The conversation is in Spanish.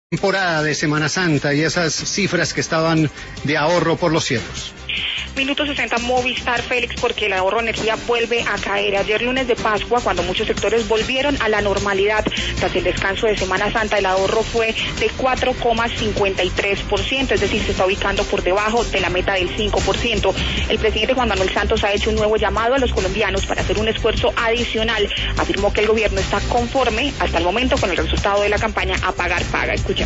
Temporada de Semana Santa y esas cifras que estaban de ahorro por los cielos. Minuto 60 Movistar, Félix, porque el ahorro de energía vuelve a caer. Ayer lunes de Pascua, cuando muchos sectores volvieron a la normalidad tras el descanso de Semana Santa, el ahorro fue de 4,53%, es decir, se está ubicando por debajo de la meta del 5%. El presidente Juan Manuel Santos ha hecho un nuevo llamado a los colombianos para hacer un esfuerzo adicional. Afirmó que el gobierno está conforme hasta el momento con el resultado de la campaña Apagar Paga. Escuchemos.